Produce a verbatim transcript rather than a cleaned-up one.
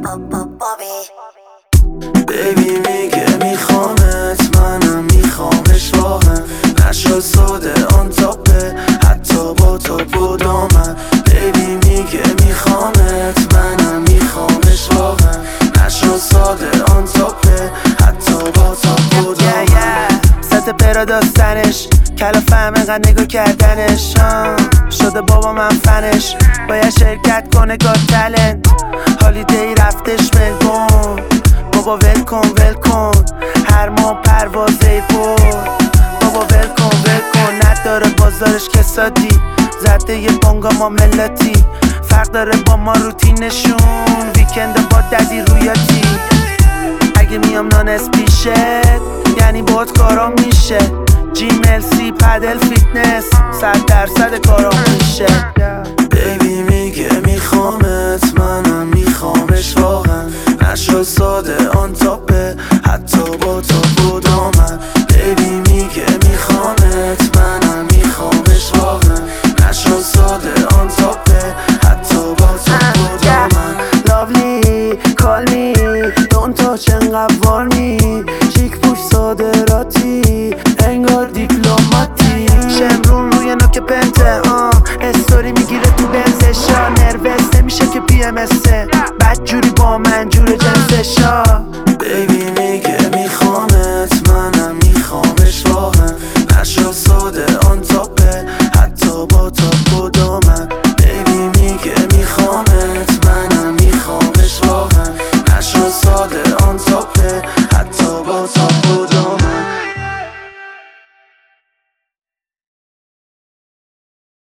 بیبی میگه میخوامت، منم میخوامش واقعا. نشد ساده آن تاپه حتی با تاپ و دامن. بیبی میگه میخوامت، منم میخوامش واقعا. نشد ساده آن تاپه حتی با تاپ و دامن. سطح پرا داستنش کلا فهم اینقدر نگاه کردنش شده بابا من فنش. باید شرکت کنه گاد تلنت. هالیدی رفتش ملبورن. بابا ول کن ول کن هر ماه پرواز ایرپورت. بابا ول کن ول کن نداره بازارش کسادی. زده یه بانگا ما ملتی. فرق داره با ما روتینشون. ویکند با ددی رویاتی. اگه میام نانس پیشت یعنی باید کارام میشه. جیم ال سی پدل فیتنس صد درصد کارام میشه. بیبی میگه میخوامت، منم میخوامش واقعا. نشد ساده آن تاپه حتی با تاپ